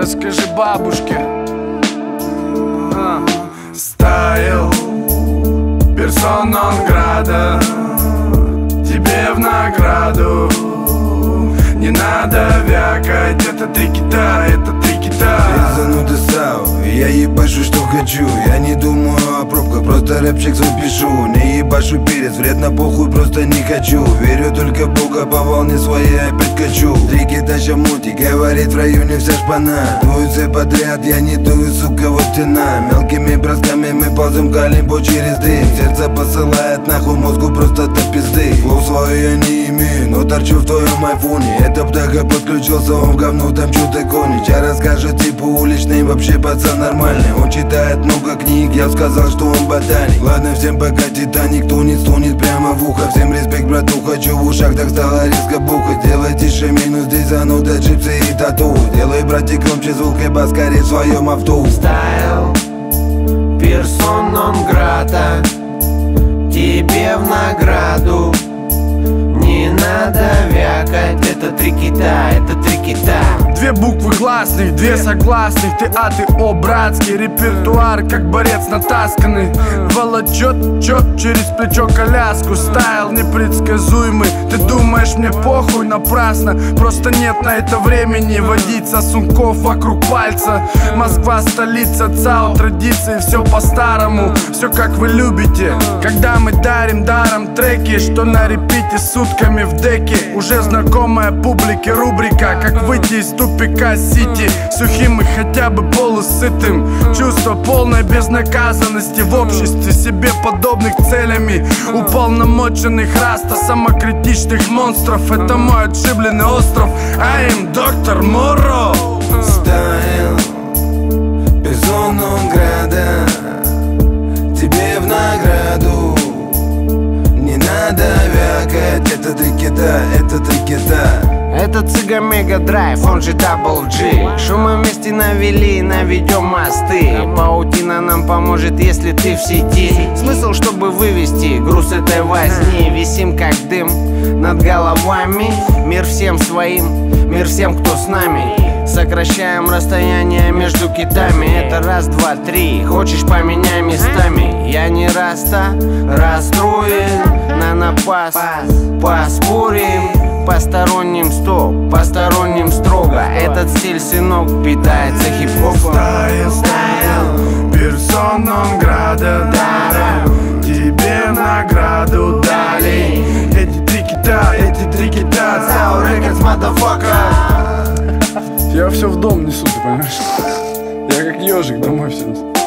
скажи бабушке. Стайл, персона нон грата, тебе в награду. Не надо вякать, это 3 кита, это 3 кита. Я зануда САУ, я ебашу, что хочу. Я не думаю о пробках, просто рэпчик свой пишу. Не ебашу перец, вредно похуй, просто не хочу. Верю только в Бога, по волне своей опять качу. 3 кита мути, говорит в районе вся шпана. Дую все подряд, я не дую, сука, вот тена. Мелкими бросками мы ползем калибо через дым. Сердце посылает нахуй, мозгу просто до пизды. Слов свое я не имею, но торчу в твоем айфоне. Это птаха подключился, он в говно там что-то гонит. Сейчас расскажет типа уличный, вообще пацан нормальный. Он читает много книг, я сказал, что он ботаник. Ладно, всем пока Титаник тонет, стонет прямо в ухо. Всем респект, брату, хочу в ушах, так стало резко бухать. Делай тише, минус здесь зануда, джипсы и тату. Делай, братик, громче звук и поскорей в своем авто. Стайл, персона нон грата, тебе в награду. Не надо вякать, это 3 кита, это 3 кита. 2 буквы гласных, 2 согласных. Ты А, ты О, братский репертуар, как борец натасканный. Волочет чет через плечо коляску. Стайл непредсказуемый. Ты думаешь, мне похуй? Напрасно, просто нет на это времени. Водить сосунков вокруг пальца. Москва столица ЦАО, традиции, все по-старому. Все как вы любите. Когда мы дарим даром треки, что на репите сутками в деке. Уже знакомая публике рубрика, как выйти из тупика Сити сухим и хотя бы полусытым. Чувство полной безнаказанности в обществе себе подобных целями уполномоченных раста самокритичных монстров. Это мой отшибленный остров. I am Доктор Моро. Стайл, персона нон грата, тебе в награду. Не надо вякать, это 3 кита, это 3 кита. Это Цыга Мега Драйв, он же Double G. Шумы вместе навели, наведем мосты. Паутина нам поможет, если ты в сети. Смысл, чтобы вывести груз этой возни. Висим как дым над головами. Мир всем своим, мир всем, кто с нами. Сокращаем расстояние между китами. Это раз, два, три, хочешь поменяй местами. Я не раста, расстроен, на напас, поспорим. Посторонним стоп, посторонним строго. Этот стиль, сынок, питается хип-хопом. Стайл, персона нон грата, тебе награду дали. Эти 3 кита, эти 3 кита, ЦАО Records, motherfucker. Я все в дом несу, ты понимаешь? Я как ежик домой все несу.